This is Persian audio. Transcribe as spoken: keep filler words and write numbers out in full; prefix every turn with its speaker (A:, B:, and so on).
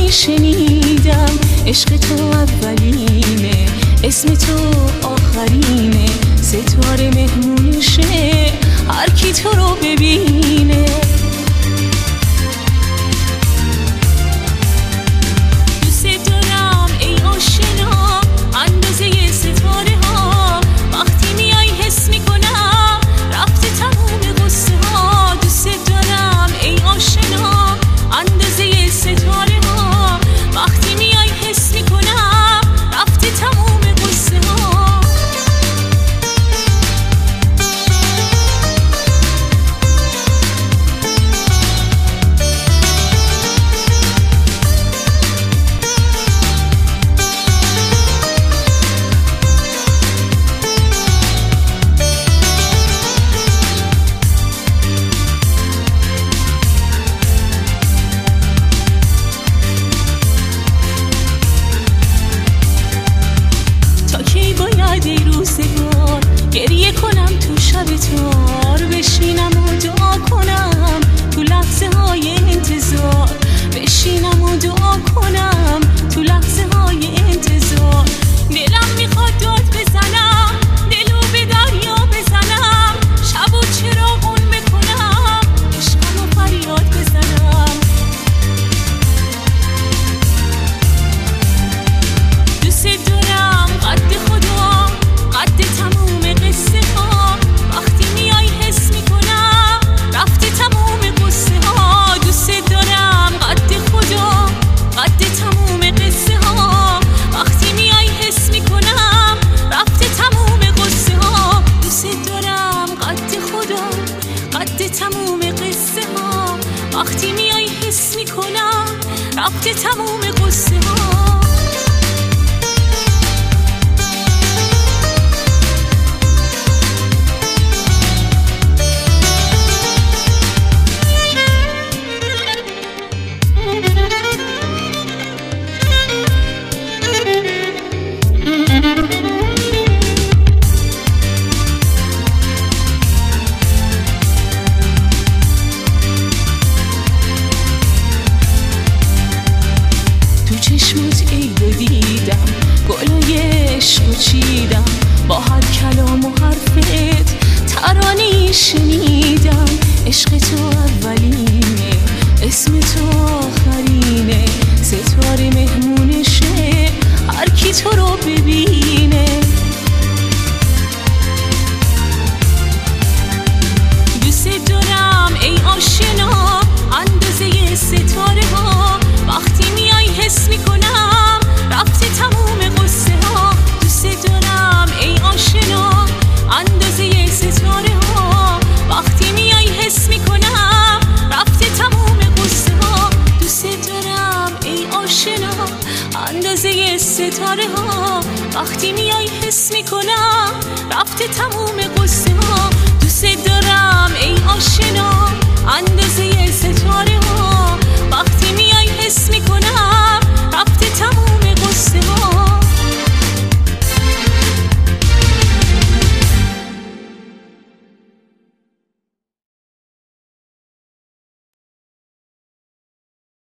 A: شنیدم عشق تو اولینه، اسم تو آخرینه، ستاره مهمونشه هر کی تو رو ببینه. دوست دارم ای آشنا اندازه ستاره ها، وقتی میای حس میکنم رفته تموم قصه ها. دوست دارم ای آشنا اندازه ستاره ها، وقتی میای حس میکنم رفته تموم قصه ها. گریه کنم تو شب تار، بشینم و دعا کنم تو لحظه های انتظار، بشینم و دعا کنم تو لحظه های انتظار. دلم میخواد داد بزنم، دلو به دریا بزنم، شب و چراغون بکنم، عشقم و فریاد بزنم. دوست دارم قد خدا، قد تموم قصه ها، وقتی میای حس میکنم رفته تموم قصه ها. دوست دارم قد خدا، قد تموم قصه ها، وقتی میای حس میکنم رفته تموم قصه ها. دوست دارم قد خدا، قد تموم قصه ها، وقتی میای حس میکنم رفته تموم قصه ها. چشمت عیدو دیدم، گلای عشقو چیدم، با هر کلام و حرفت ترانه‌ای شنیدم. عشق تو اولینه، اسم تو آخرینه، ستاره مهمونشه هر کی تو رو ببینه. دوست دارم ای آشنا اندازه ستاره ها، وقتی میای حس میکنم رفته تموم قصه ها. دوست دارم ای آشنا اندازه ستاره ها، وقتی میای حس میکنم رفته تموم قصه ها. دوست دارم ای آشنا اندازه ستاره ها، وقتی میای حس میکنم رفته تموم قصه ها.